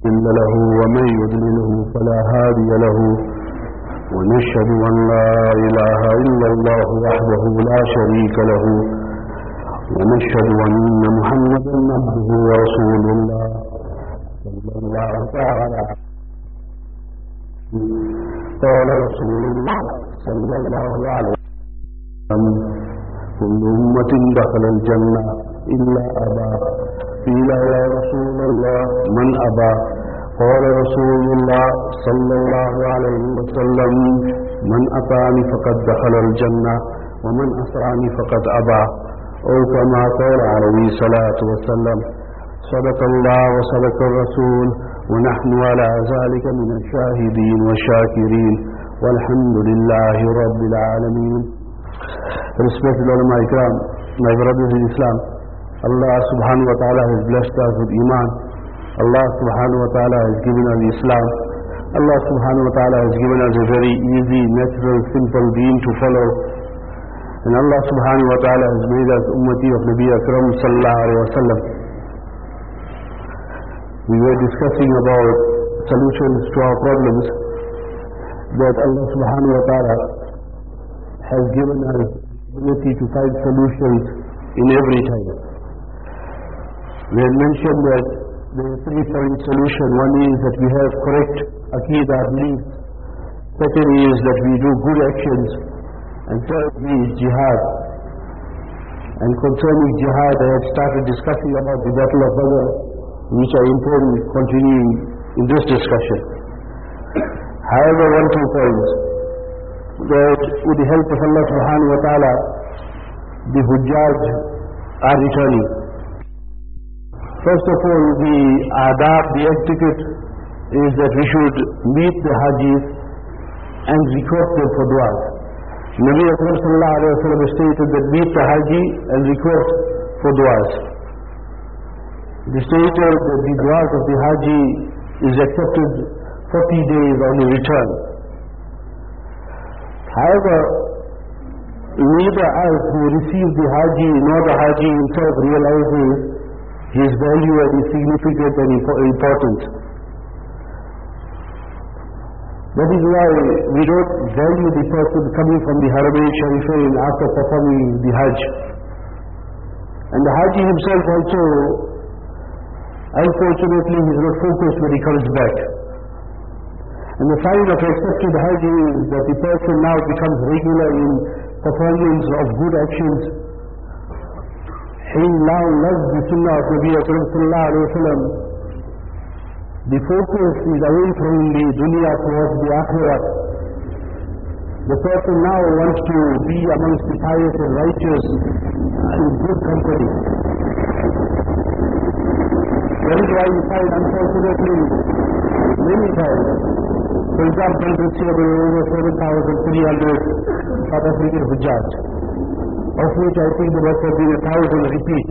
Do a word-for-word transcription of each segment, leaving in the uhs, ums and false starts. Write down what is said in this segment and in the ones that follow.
مضل له ومن يضلله فلا هادي له ونشهد أن لا إله إلا الله وحده لا شريك له ونشهد أن محمدا عبده ورسول الله صلى الله تعالى قال رسول الله صلى الله عليه وسلم كل أمة دخل الجنة إلا أبا قيل يا رسول الله من أبى قال رسول الله صلى الله عليه وسلم من أطاعني فقد دخل الجنة ومن عصاني فقد أبى أو كما قال عليه الصلاة والسلام صدق الله وصدق الرسول ونحن على ذلك من الشاهدين والشاكرين والحمد لله رب العالمين. Respected ulama ikram, my brothers in Islam, Allah subhanahu wa ta'ala has blessed us with Iman. Allah subhanahu wa ta'ala has given us Islam. Allah subhanahu wa ta'ala has given us a very easy, natural, simple deen to follow. And Allah subhanahu wa ta'ala has made us ummati of Nabi Akram sallallahu alayhi wa sallam. We were discussing about solutions to our problems, that Allah subhanahu wa ta'ala has given us ability to find solutions in every time. We had mentioned that there is three-point solution. One is that we have correct Aqidah beliefs. Second is that we do good actions. And thirdly is jihad. And concerning jihad, I had started discussing about the Battle of Badr, which I intend continuing in this discussion. However, one two points, that with the help of Allah subhanahu wa ta'ala, the Hujjaj are returning. First of all, the adab, the etiquette is that we should meet the Hajis and request them for du'as. Nabi Akram sallallahu alayhi wa sallam stated that meet the Haji and request for du'as. He stated that the du'as of the Haji is accepted forty days on the return. However, neither us who receive the Haji nor the Haji himself realizes his value and his significance and importance. That is why we don't value the person coming from the Haramain Sharifain after performing the Hajj. And the Haji himself also, unfortunately, he is not focused when he comes back. And the sign of accepted Hajj is that the person now becomes regular in performance of good actions. He now loves the Sunnah of Nabi Akram sallallahu alayhi wa sallam. The focus is away from the dunya towards the akhirah. The person now wants to be amongst the pious and righteous in good company. That is why you find, unfortunately, many times, for example, this year there were over seven thousand three hundred South African Hujjaj, of which I think there must have been a thousand repeat.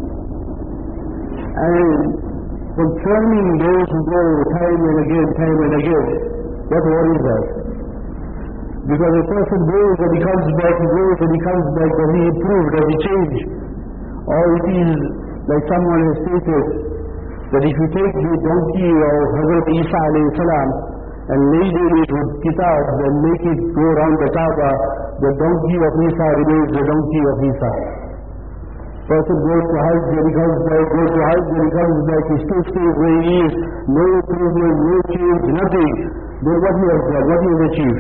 And concerning those who go time and again, time and again, that worries us. Because a person goes and he comes back, he goes and he comes back, does he improve, does he change? Or it is like someone has stated, that if you take the donkey of Hazrat Isa alayhi salam and laden it with kitab and make it go around the Kaaba, the donkey of Isa remains the donkey of Isa. Person goes to Hajj and he comes back, goes to Hajj and he comes back, he still stays where he is, no improvement, no change, nothing. Then what he has done, what he has achieved.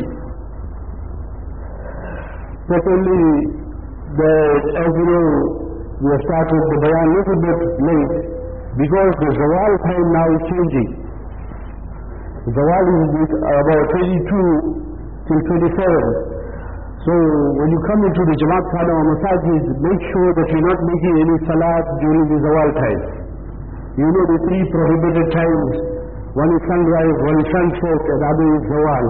Secondly, that as you know, we have started the bayan a little bit late, because the Zawal time now is changing. Zawal is about twenty-two till twenty-seven. So when you come into the Jamaat Khana or Masajid, make sure that you're not making any salat during the Zawal time. You know the three prohibited times. One is sunrise, one is sunset, and the other is Zawal.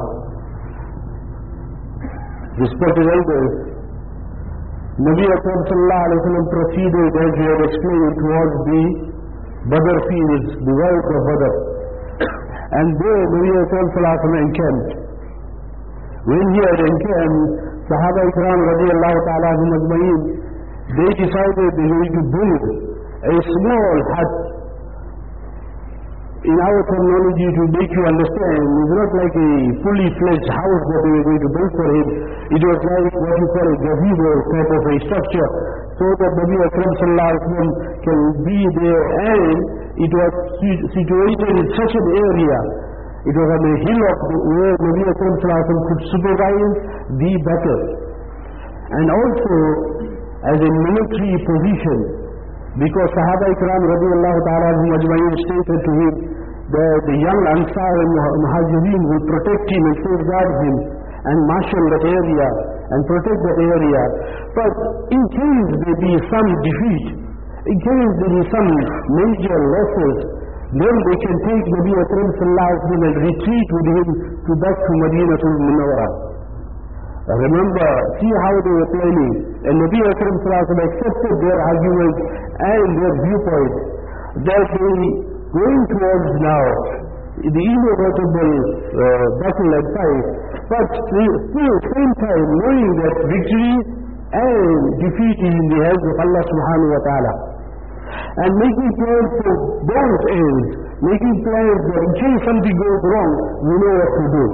Respected elders, Nabi Akram sallallahu alayhi wa sallam proceeded, as we had explained, towards the Badr fields, the world of Badr. And there Nabi Akram sallallahu alayhi wa sallam encamped. When he had encamped, Sahaba Ikram radiallahu ta'ala anhum ajma'in, they decided they were going to build a small hut in our terminology to make you understand, is not like a fully fledged house that we are going to build for him. It was like what you call a gazebo type of a structure, so that Nabi Akram sallallahu alaihi wasallam can be there, and it was situated in such an area. It was on a hillock where Nabi Akram sallallahu alaihi wasallam could supervise the battle. And also as a military position, because Sahaba Ikram radiallahu ta'ala ajma'in stated to him that the young Ansar and Muhajirin would protect him and safeguard him and marshal that area and protect that area. But in case there be some defeat, in case there be some major losses, then they can take Nabi Akram sallallahu alaihi wasallam and retreat with him to back to Madinatul Munawwara. Remember, see how they were planning, and Nabi Akram sallallahu alaihi wasallam accepted their arguments and their viewpoint, that they going towards now the inevitable uh, battle and fight, but still same time knowing that victory and defeat is in the hands of Allah subhanahu wa ta'ala, and making plans for both ends, making plans that in case something goes wrong, we know what to do.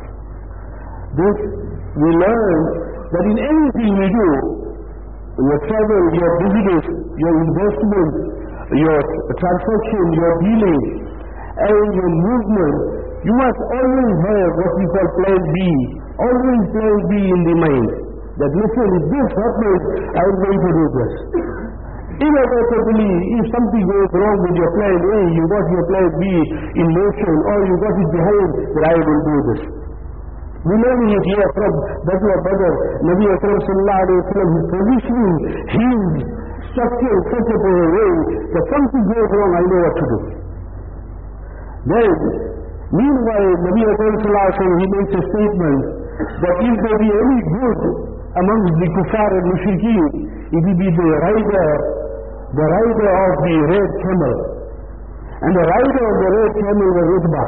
This we learn that in anything we do, your travel, your business, your investment, your transaction, your dealing, and your movement, you must always have what we call plan B, always plan B in the mind. That listen, if this happens, I am going to do this. Inevitably, if something goes wrong with your plan A, you got your plan B in motion, or you got it behind, that I will do this. We learn it here from Battle of Badr. Nabi Akram sallallahu alayhi wa sallam is positioning his structure in such a way that something goes wrong, I know what to do. Then, meanwhile, Nabi Akram sallallahu alayhi wa sallam, he makes a statement that if there be any good amongst the kuffar and mushrikeen, it will be the rider, the rider of the red camel. And the rider of the red camel was Utbah.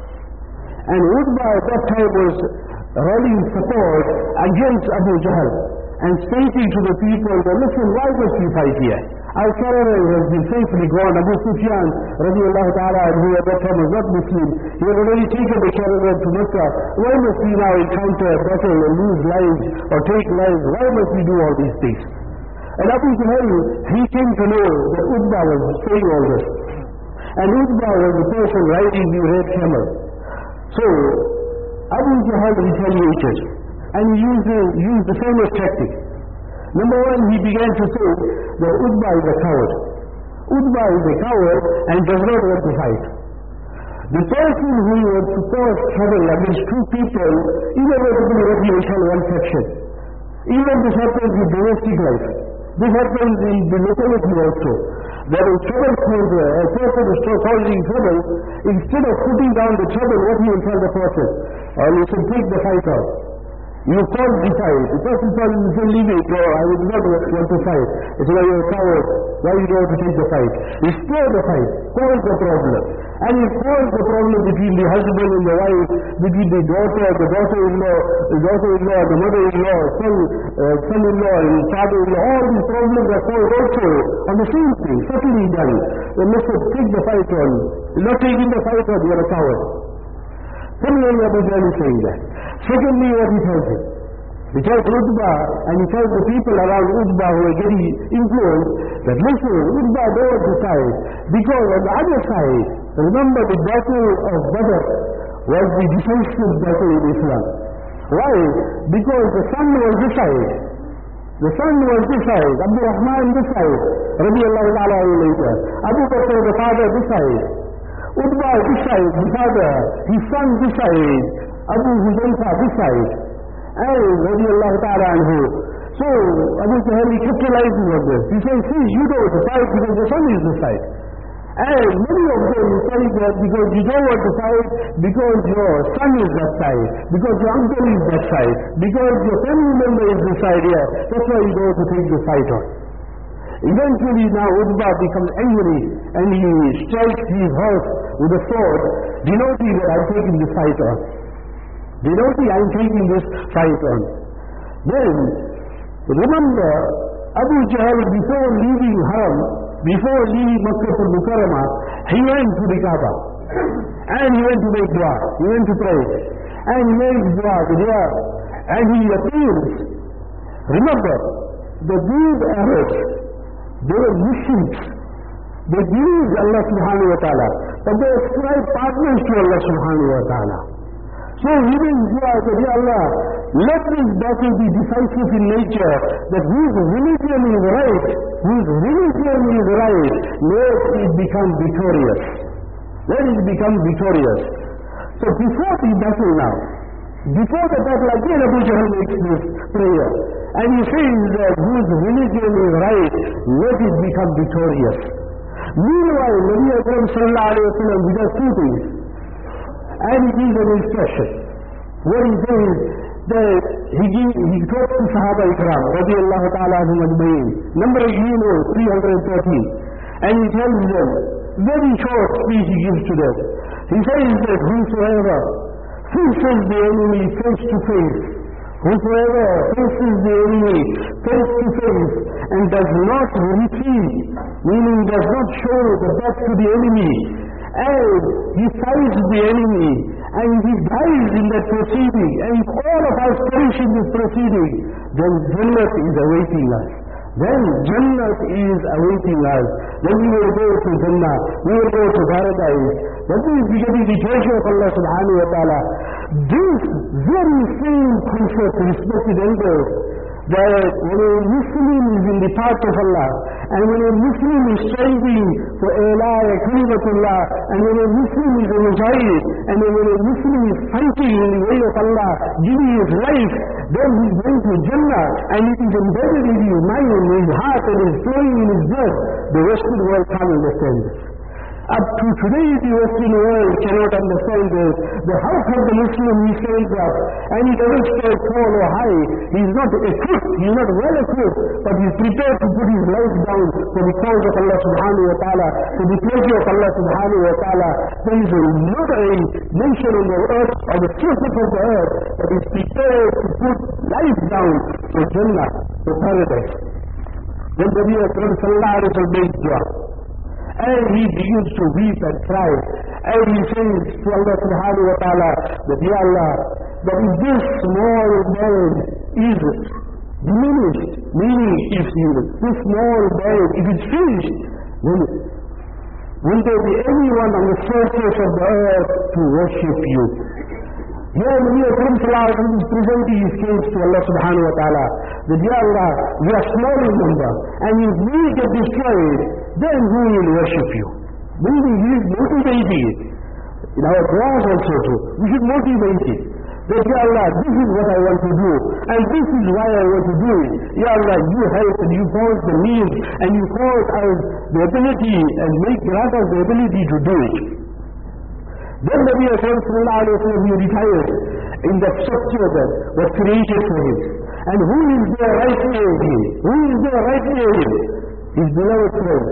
And Utbah at that time was rallying support against Abu Jahl and stating to the people that, listen, why must we fight here? Our caravan has been safely gone. Abu Sufyan radiallahu ta'ala, who at that time was not Muslim, he had already taken the caravan to Mecca. Why must we now encounter a battle and lose lives or take lives? Why must we do all these things? And Abu Jahl, he came to know that Utbah was saying all this. And Utbah was the person riding the red camel. So, Abu Jahl retaliated, and he used, used the famous tactic. Number one, he began to say that Utbah is a coward. Utbah is a coward and does not want to fight. The person who wants to cause trouble against two people, inevitably retaliation one section. Even this happens with domestic life. This happens in the locality also. That a trouble causer, a person is causing trouble, instead of putting down the trouble, what he will tell the person? Or you should take the fight out. You can't decide. The person tells you, say, leave it, or I would not want to fight. It's why you're a coward. Why you don't want to take the fight? You stir the fight. Cause the problem. And you cause the problem between the husband and the wife, between the daughter, the daughter-in-law, the daughter-in-law, the mother-in-law, son, uh, son-in-law, and father-in-law. All these problems are caused also on the same thing, subtly done. Then Mister take the fight on. You're not taking the fight on, you're a coward. Similarly, Abu Jahl is saying that. Secondly, what he tells him? He tells Utbah, and he tells the people around Utbah who are getting influenced, that listen, Utbah don't decide. Because on the other side, remember the battle of Badr was the decisive battle in Islam. Why? Because the sun was this side. The sun was this side. Abdul Rahman this side. Radiallahu ta'ala later. Abu Bakr the father this side. Utbah this side, his father. His son this side. Abu Huzaifa this side. And radiallahu ta'ala anhu. So Abu Jahl capitalizes on this. He says, see, you don't want to fight because the sun is this side. And many of them say that because you don't want to fight because your son is that side, because your uncle is that side, because your family member is this side here. That's why you don't want to take the fight on. Eventually now Utbah becomes angry and he strikes his horse with a sword, denoting that I'm taking this fight on. Denoting I'm taking this fight on. Then, remember, Abu Jahl, before leaving Haram, before leaving Makkah al-Mukarramah, he went to the Kaaba. and he went to make dua, he went to pray, and he made dua, dua, and he appeals. Remember, that these Arabs, they were Muslims. They believed Allah subhanahu wa ta'ala, but they ascribed partners to Allah subhanahu wa ta'ala. So he made dua that, Ya Allah, let this battle be decisive in nature, that whose religion is right, whose religion is right, let it become victorious. Let it become victorious. So before the battle now, before the battle again Abu Jahl makes this prayer, and he says that whose religion is right, let it become victorious. Meanwhile, Nabi Akram sallallahu alayhi wa sallam, he does two things, and he gives an instruction. What he says, that he, gives, he talks to Sahaba Ikram, radiallahu ta'ala anhum ajma'in, number of you know, three hundred thirteen, and he tells them, very short speech he gives to them. He says that whosoever faces the enemy face to face, whosoever faces the enemy face to face and does not retreat, meaning does not show the back to the enemy, and he fights the enemy, and he dies in that proceeding, and if all of us perish in this proceeding, then Jannah is awaiting us. Then Jannah is awaiting us. Then we will go to Jannah, we will go to paradise. That is becoming the treasure of Allah subhanahu wa ta'ala. This very same concept, respected elders, that when a Muslim is in the path of Allah, and when a Muslim is striving for Ila Kalimatullah, and when a Muslim is a mujahid, and when a Muslim is fighting in the way of Allah, giving his life, then he is going to Jannah, and it is embedded in his mind, in his heart, and is flowing in his blood. The Western world can't understand this. Up to today, the Western world cannot understand this. But how can the Muslim, he stands up, and he doesn't stand tall or high. He is not equipped, he is not well equipped, but he is prepared to put his life down for the cause of Allah subhanahu wa ta'ala, for the pleasure of Allah subhanahu wa ta'ala. There is not a nation on the earth, or the surface of the earth, that is prepared to put life down for Jannah, for paradise. Then the Nabi Akram sallallahu alayhi wa sallam makes dua. And he begins to weep and cry, and he says to Allah subhanahu wa ta'ala, that Ya Allah, that if this small man is diminished, meaning if this small man, if it's finished, then will there be anyone on the surface of the earth to worship you? Here Nabi Akram sallallahu alayhi wa sallam is presenting his case to Allah subhanahu wa ta'ala, that Ya Allah, we are small in number, and if we get destroyed, then who will worship you? Meaning he is motivating it. In our prayers also too, we should motivate it. That Ya Allah, this is what I want to do, and this is why I want to do it. Ya Allah, you help and you cause the means, and you cause us the ability, and make grant us the ability to do it. Then Nabi Akram sallallahu alayhi wa sallam, he retired in that structure that was created for him. And who is there right near him? Who is there right near him? His beloved friend.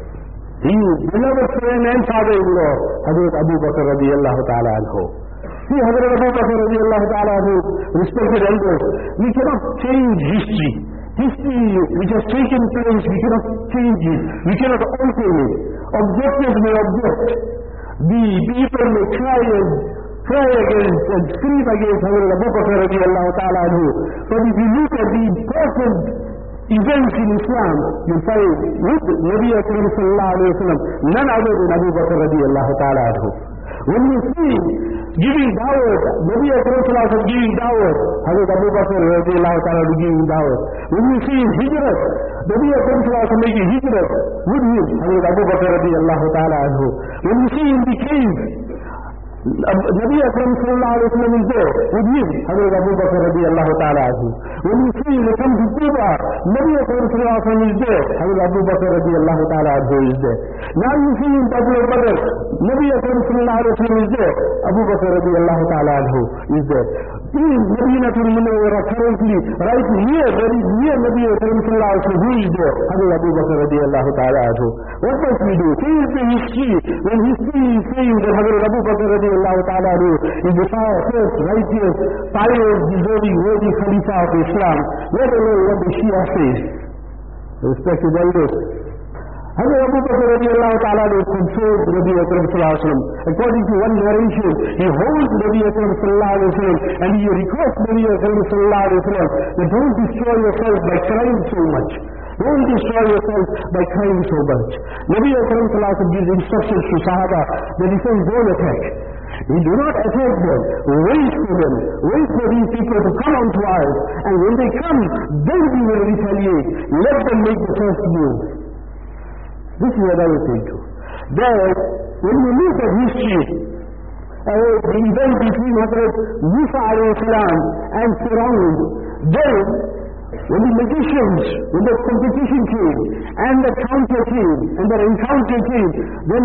His beloved friend and father-in-law, Hazrat Abu Bakr radiyallahu ta'ala anhu. See, Hazrat Abu Bakr radiyallahu ta'ala anhu, respected elders, we cannot change history. History which has taken place, we cannot change it. We cannot alter it. Objectives may object. The people may try and try against and scream against Hazrat Abu Bakr radiyallahu ta'ala anhu. But if you look at the important events in Islam, you find with Nabi Akram sallallahu alayhi wa sallam, none other than Abu Bakr radiyallahu ta'ala anhu. When you see giving dawah, Nabi Akram sallallahu alayhi wa sallam giving dawah, Hazrat Abu Bakr radiyallahu ta'ala anhu giving dawah. When you see hijrat, Nabi Akram sallallahu alayhi wa sallam making hijrat with him, Hazrat Abu Bakr radiyallahu ta'ala anhu. When you see in the cave, Nabi Akram sallallahu alayhi wa sallam is there with him, Hazrat Abu Bakr radiyallahu ta'ala anhu. When you see the come to Quba, Nabi Akram sallallahu alayhi wa sallam is there, Hazrat Abu Bakr radiyallahu ta'ala anhu is there. Now you see in Battle of Badr, Nabi Akram sallallahu alayhi wa sallam is there, Abu Bakr radiyallahu ta'ala anhu is there. In Madinatul Munawwara currently, right here, very near Nabi Akram sallallahu alayhi wa sallam, who is there? Hazrat Abu Bakr radiyallahu ta'ala anhu. What must we do? Change the history. When history is saying that Hazrat Abu Bakr radiyallahu ta'ala anhu is the first, righteous, pious, deserving, worthy Khalifa of Islam, let alone what the Shia says. Respected elders, Hazrat Abu Bakr radiallahu ta'ala controls Nabi Akram sallallahu alaihi wasallam. According to one narration, he holds Nabi Akram sallallahu alaihi wasallam and he requests Nabi Akram sallallahu alaihi wasallam that don't destroy yourself by crying so much. Don't destroy yourself by crying so much. Nabi Akram sallallahu alaihi wasallam gives instructions to Sahaba that he says don't attack. We do not attack them. Wait for them. Wait for these people to come onto us. And when they come, then we will retaliate. Let them make the first move. This is what I was saying to. That when we look at history, uh, the event between Hazrat Musa alayhi salam and Firaun, then when the magicians, when the competition came, and the counter came, and the encounter came, then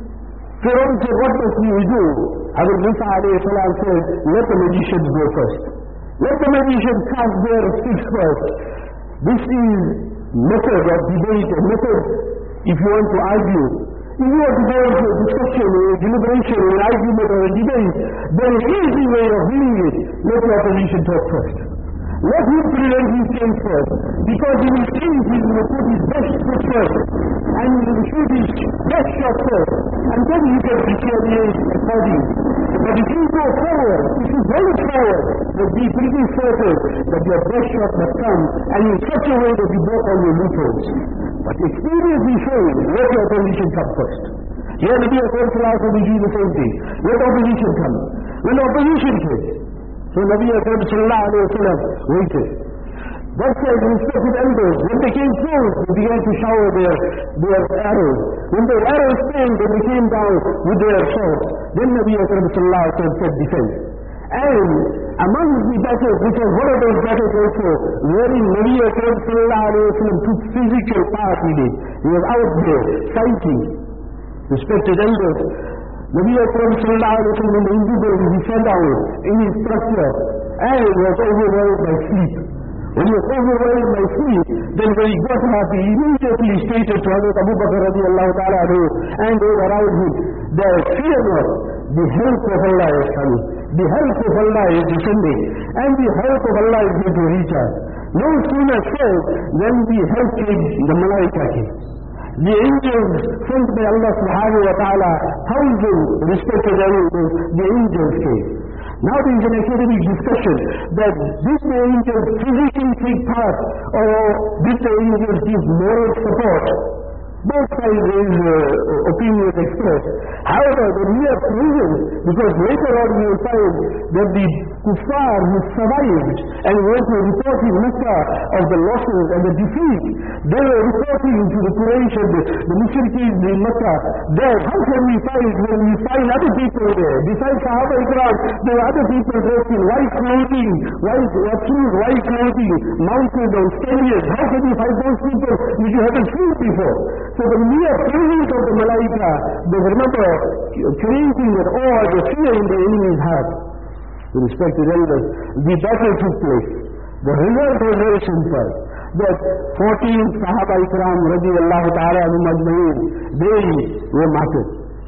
Firaun said, what must we do? Hazrat Musa alayhi salam said, let the magicians go first. Let the magicians cast their sticks first. This is method of debate, a method if you want to argue. If you want to go into a discussion, a deliberation, an argument or a debate, there is an easy way of doing it. Let the opposition talk first. Let him present his case first. Because in his case he will put his best foot first. And he will shoot his best shot first. And then you can retaliate accordingly. But if you go forward, if you go forward, you'll be pretty certain that your best shot must come, and in such a way that you broke all your loopholes. But experience is showing, let your opposition come first. Here Nabi Akram sallallahu alaihi wasallam will do the same thing. Let opposition come. When opposition came, so Nabi Akram sallallahu alaihi wasallam waited. That said, respected elders, when they came close, they began to shower their, their arrows. When their arrows came, they came down with their swords. Then Nabi Akram sallallahu alaihi wasallam said defense. And among the battles, which was one of those battles also, wherein Nabi Akram sallallahu alaihi wasallam took physical part in it. He was out there fighting. Respected elders, Nabi Akram sallallahu alaihi wasallam in the individual, he fell down in his structure and was overwhelmed by sleep. When he was overwhelmed by sleep, then when he got up, he immediately stated to Hazrat Abu Bakr radiallahu ta'ala anhu and those around him, that fear not, the help of Allah is coming. The help of Allah is descending, and the help of Allah is going to reach us. No sooner said than the help came, the malaika came. The angels sent by Allah subhanahu wa ta'ala, thousands respected angels, the angels came. Now there is an academic discussion that did the angels physically take part or did the angels give moral support? Both sides is uh, opinions expressed. However, the mere presence, because later on we will find that the kuffar who survived and went to report in Mecca of the losses and the defeat, they were reporting to the Quraysh and the, the Mushrikeen in Mecca that how can we fight when we find other people there? Besides Sahaba Ikram, there are other people dressed in white clothing, white, absolute white clothing, mounted on stallions. How can we fight those people which you haven't seen before? So the mere presence of the Malaika, they remember creating that awe, the fear in the enemy's heart. With respect to elders, the battle took place. The result was very simple. That fourteen Sahaba Ikram radiallahu ta'ala anhum ajma'in, they were martyred.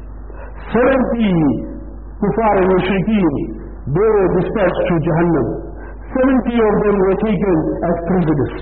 seventy Kufar and Mushrikeen, they were dispatched to Jahannam. seventy of them were taken as prisoners.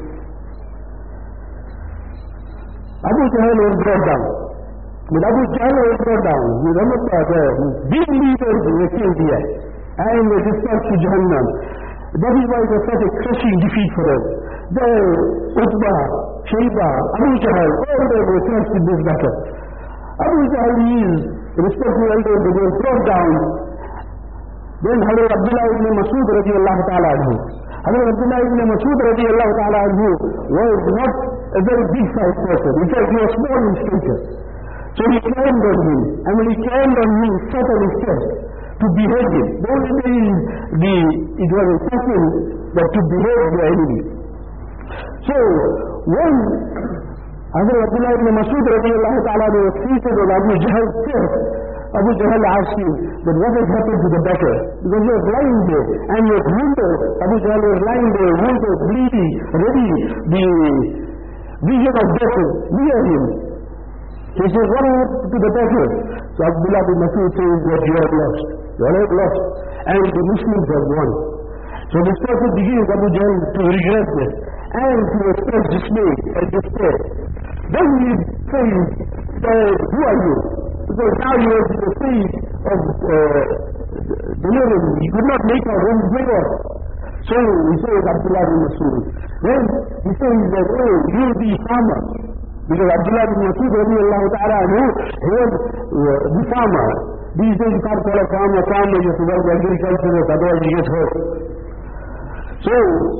Abu Jahl was brought down. When Abu Jahl was brought down, you remember the big leaders were killed here and were dispatched to Jahannam. That is why it was such a crushing defeat for them. The Utbah, Shayba, Abu Jahl, all of them were crushed in this battle. Abu Jahl is respectful elders, they were brought down. Then Hazrat Abdullah ibn Masud radiallahu ta'ala anhu. Hazrat Abdullah ibn Masud radiallahu ta'ala anhu was not a very big sized person. In fact, he was small in stature. So he climbed on him, and when he climbed on him, he sat on his chest to behead him. The only thing is, the, it was a second that to behead the enemy. So, when Hazrat Abdullah ibn Masud radiallahu ta'ala was seated on Abu Jahl's chest, Abu Jahl asked him that what has happened to the battle? Because he was lying there and he was wounded. Abu Jahl was lying there, wounded, bleeding, ready. The vision of death near him. He says, what happened to the battle? So Abdullah bin Masud says that you have lost. You have lost. And the Muslims have won. So this person begins Abu Jahl to regret this and to express dismay and despair. Then he says, uh, who are you? Because now you are in the stage of uh, delirium. He could not make out who is bigger. So he says, Abdullah bin Masud. Then he says that, oh, you are the farmer. Because Abdullah bin Masud, radiallahu ta'ala, he was uh, the farmer. These days you can't call a farmer farmer, you have to work agriculture, otherwise you get hurt. So,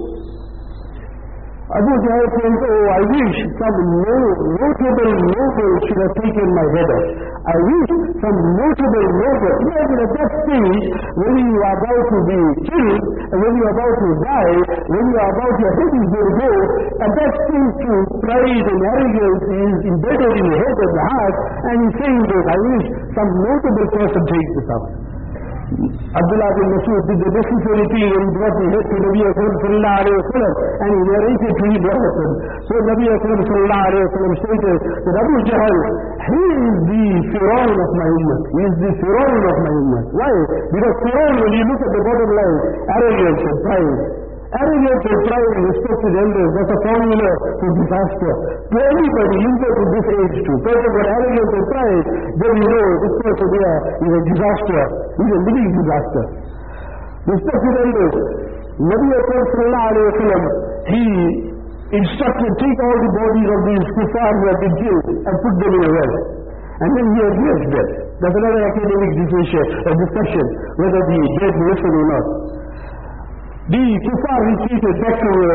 Abu Jahl says, oh, I wish some no, notable noble should have taken my head off. I wish some notable noble. Imagine at that stage, when you are about to be killed, and when you are about to die, when you are about your head is going to go, at that stage too, pride and arrogance is embedded in the head and the heart, and he's saying that, I wish some notable person takes this up. Abdullah bin Masud did the necessary thing and brought the head to Nabi Akram sallallahu alayhi wa sallam, and he narrated to him what happened. So Nabi Akram sallallahu alayhi wa sallam stated that Abu Jahl, he is the Fir'aun of my ummah. He is the Fir'aun of my ummah. Why? Because Fir'aun, when you look at the bottom line, arrogance and pride. Arrogance and pride and respected elders, that's a formula to disaster. To anybody, even to this age too. Person with arrogance and pride, then you know this person here is a disaster. He's a living disaster. Respected elders, Nabi Akram sallallahu alayhi wa sallam, he instructed, take all the bodies of these kuffar who have been killed and put them in a well. And then he addressed them. That's another academic discussion, a discussion whether the dead listen or not. The kuffar retreated back to uh,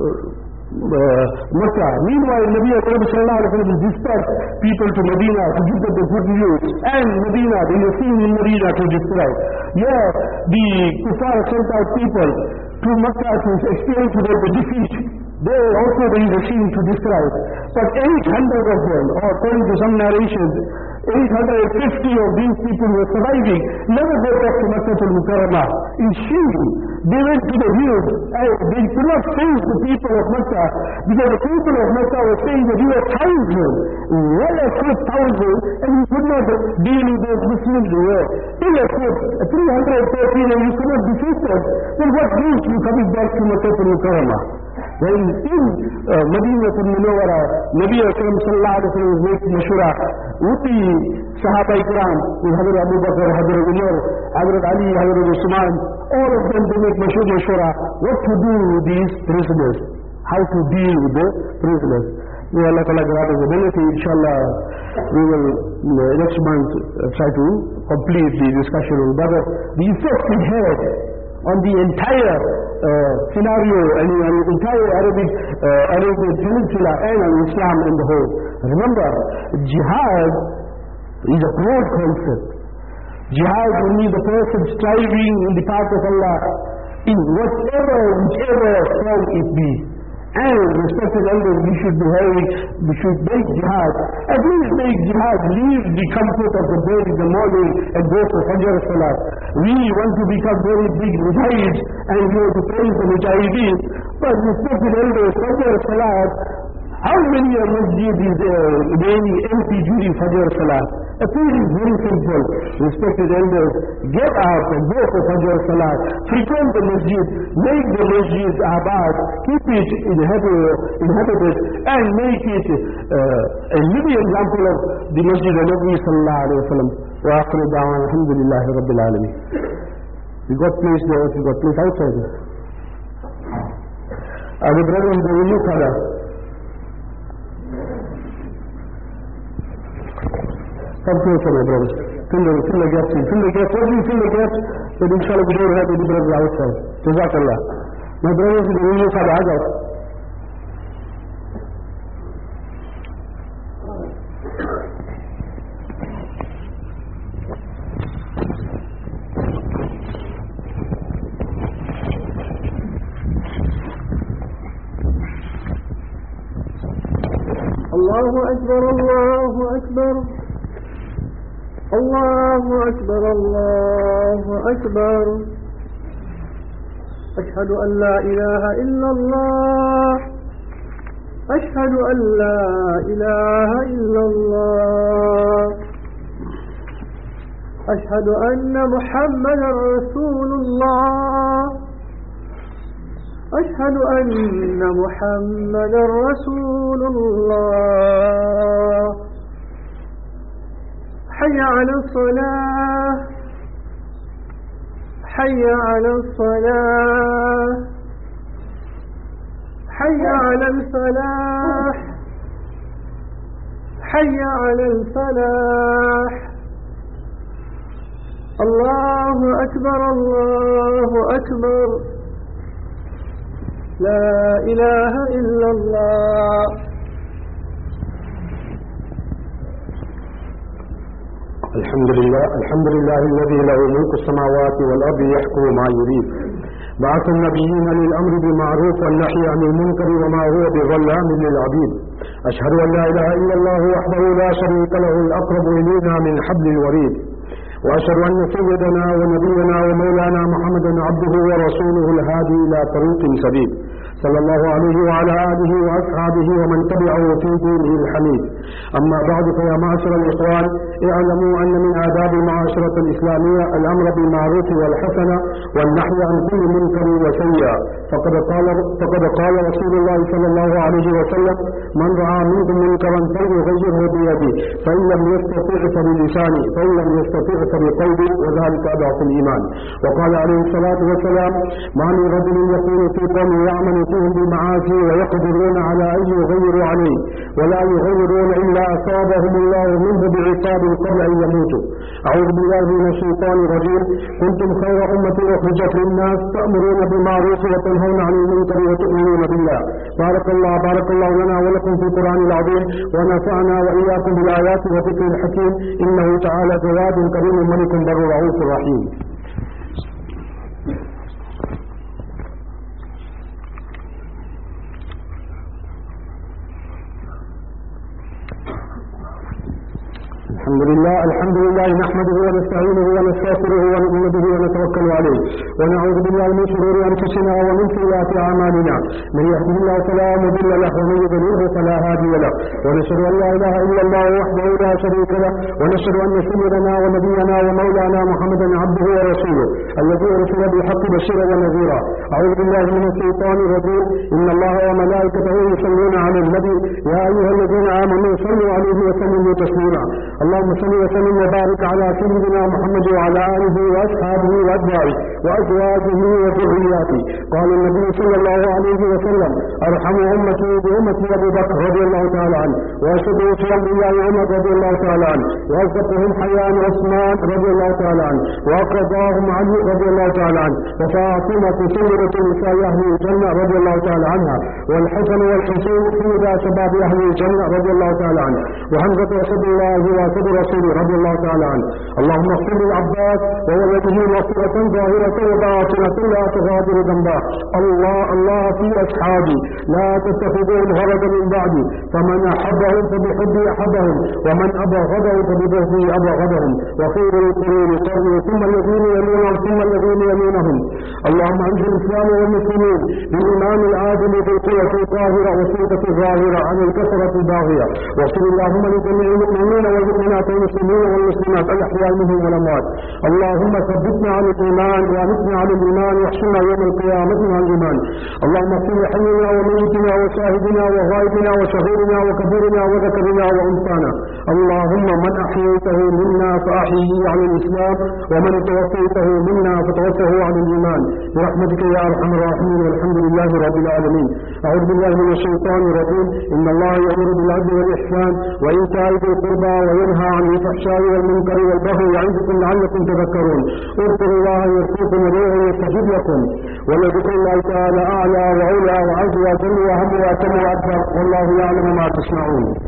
uh, Makkah. Meanwhile, Nabi Akram sallallahu alayhi wa sallam dispatched people to Medina to give them the good news. And Medina, they were seen in Medina to destroy. Yeah, the kuffar sent out people to Makkah to explain to them the defeat. They also they were seen to destroy. But eight hundred of them, or according to some narrations, eight hundred fifty of these people who were surviving never got back to Makkah al-Mukarramah. In shame, they went to the hills and they could not face the people of Makkah because the people of Makkah were saying that you were thousand, well equipped thousand, and you could not deal with those Muslims who were ill equipped, three hundred thirteen, and you could not defeat them. Then what use you coming back to Makkah al-Mukarramah? When in uh, Medina al-Munawwara, Nabi Akram sallallahu alayhi wa sallam was making mashura with the Sahaba Ikram, with Hazrat Abu Bakr, Hazrat Umar, Hazrat Ali, Hazrat Usman, all of them they make mashura, what to do with these prisoners, how to deal with the prisoners. May Allah Ta'ala grant us ability, inshallah, we will uh, next month uh, try to complete the discussion on whether the effect it had on the entire uh, scenario and on the entire Arabic, uh, Arabic Peninsula and on Islam in the whole. Remember, jihad is a broad concept. Jihad will mean the person striving in the path of Allah in whatever, whichever form it be. And respected elders, we should be having, we should make jihad. At least make jihad, leave the comfort of the bed in the morning and go for Fajr Salat. We want to become very big mujahids and we want to praise the mujahideen. But respected elders, Fajr Salat, how many a masjid is uh, remaining empty during Fajr Salat? A thing is very simple. Respected elders, get up and go for Fajr Salat. Frequent the masjid, make the masjid abad, keep it inhabited, and make it uh, a living example of the masjid of Nabi sallallahu alayhi wa sallam. Wa akhiru da'wan, alhamdulillahi rabbil alameen. We got place there, we got place outside. Our brothers, they will look at us. Come closer, my brothers. Fill the, fill the gaps in. Fill the gaps. What do you fill the gaps? Then inshallah we don't have any brothers outside. Jazakallah. My brothers, in the video side, I got. Allahu Akbar, Allahu Akbar. الله أكبر الله أكبر أشهد أن لا إله إلا الله أشهد أن لا إله إلا الله أشهد أن محمدا رسول الله أشهد أن محمدا رسول الله. حي على الصلاة حي على الصلاة حي على الفلاح حي على الفلاح. الله أكبر الله أكبر لا إله إلا الله. الحمد لله الحمد لله الذي له ملك السماوات والأرض يحكم ما يريد. بعث النبيين للأمر بالمعروف والنهي عن المنكر وما هو بظلام للعبيد. أشهد أن لا إله إلا الله وحده لا شريك له الأقرب إلينا من حبل الوريد. وأشهد أن سيدنا ونبينا ومولانا محمدا عبده ورسوله الهادي إلى طريق سديد، صلى الله عليه وعلى آله وأصحابه ومن تبعه في دينه الحميد. أما بعد، فيا معاشر الإخوان، اعلموا أن من آداب المعاشرة الإسلامية الأمر بالمعروف والحسنة والنهي عن كل منكر وسيئة. فقد قال فقد قال رسول الله صلى الله عليه وسلم: من رأى منكم منكرا فليغيره بيده، فإن لم يستطع فبلسانه، فإن لم يستطع فبقلبه، وذلك أضعف الإيمان. وقال عليه الصلاة والسلام: ما من رجل يكون في قوم يعمل فيهم بالمعاصي ويقدرون على أن يغيروا عليه ولا يغيرون إلا أصابهم الله منه بعقاب قبل أن يموتوا. أعوذ بالله من الشيطان الرجيم. كنتم خير أمة أخرجت للناس تأمرون بالمعروف وتنهون عن المنكر وتؤمنون بالله. بارك الله بارك الله لنا ولكم في القرآن العظيم، ونفعنا وإياكم بالآيات والذكر الحكيم، إنه تعالى جواد كريم ملك بر رؤوف رحيم. الحمد لله الحمد لله نحمده ونستعينه ونستغفره ونؤمن به ونتوكل عليه، ونعوذ بالله من شرور انفسنا ومن سيئات اعمالنا. من يهده الله فلا مضل له ومن يضلله فلا هادي له، ونشهد ان لا اله الا الله وحده لا شريك له، ونشهد ان سيدنا ونبينا ومولانا محمدا عبده ورسوله الذي ارسل بالحق بشيرا ونذيرا. اعوذ بالله من الشيطان الرجيم. ان الله وملائكته يصلون على النبي يا ايها الذين امنوا صلوا عليه وسلموا تسليما. اللهم صل وسلم وبارك على سيدنا محمد وعلى آله وأصحابه وأتباعه وأزواجه وذرياته. قال النبي صلى الله عليه وسلم: أرحم أمتي بأمتي أبو بكر رضي الله تعالى عنه، وأشهد في أنبياء عمر رضي الله تعالى عنه، وأصدقهم حيان عثمان رضي الله تعالى عنه، وأقرضاهم علي رضي الله تعالى عنه، وفاطمة سيدة نساء أهل الجنة رضي الله تعالى عنها، والحسن والحسين سيدا شباب أهل الجنة رضي الله تعالى عنه، وحمزة أسد الله وأسد رسوله رضي الله تعالى عنه. اللهم اغفر للعباس وولده مغفرة ظاهرة وباطنة لا تغادر ذنبا. الله الله في أصحابي لا تتخذوهم غرضا من بعدي، فمن أحبهم فبحبي أحبهم، ومن أبغضهم فببغضي أبغضهم، وخير القرون قرني ثم الذين يلونهم ثم الذين يلونهم. اللهم أنزل الإسلام والمسلمين بالإمام العادل بالقوة القاهرة والسلطة الظاهرة عن الكثرة الباغية، واغفر اللهم لجميع المؤمنين والمؤمنات والمسلمين والمسلمات الأحياء منهم والأموات. اللهم ثبتنا على الإيمان وأمتنا على الإيمان، واحشرنا يوم القيامة مع الإيمان. اللهم اغفر لحينا وميتنا وشاهدنا وغائبنا وشهيرنا وكبيرنا وذكرنا وأنثانا. اللهم من أحييته منا فأحيه على الإسلام، ومن توفيته منا فتوفه على الإيمان، برحمتك يا أرحم الراحمين، والحمد لله رب العالمين. أعوذ بالله من الشيطان الرجيم. إن الله يأمر بالعدل والإحسان وإيتاء ذي القربى وينهى عن الفحشاء والمنكر والبغي يعظكم لعلكم تذكرون. اذكروا الله يذكركم وادعوه يستجب لكم، ولذكر الله تعالى أعلى وأولى وأعز وأجل وأهم وأتم وأكبر، والله يعلم ما تصنعون.